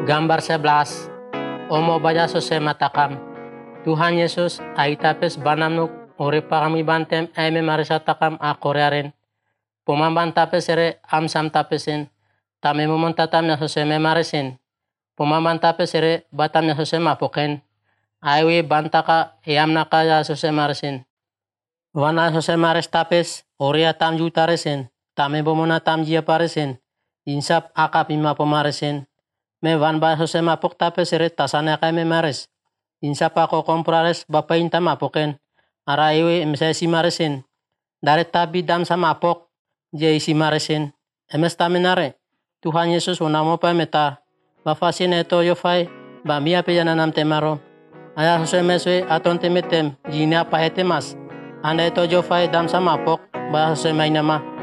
Gambar 11. Omo baja sose matakam. Tuhan Yesus aitapes banamnuk ore pagami bantem aime marisa takam a korearen. Pomamban tapes ere amsam tapesin. Tame momon tatam na sose me maresin. Pomamban tapes ere batam na sose mapoken. Aiwe bantaka eamnaka ya sose maresin. Wana sose mares tapes ore atam jutaresin. Tame bomona tam jia paresin. Insap akap ima pomaresin. Me van ba sose mapok tapes ere tasane akai me mares. Insap ako komprares bapainta mapoken. Ara iwe emsa si maresin. Dari tabi dam sama apok je isi maresin. Emes taminare. Tuhan Yesus unamo pa meta. Bafasin eto yofai ba mia pe yananam temaro. Aya sose meswe aton temetem jina pa hetemas. Anda eto jofai dam sama apok ba sose mainama.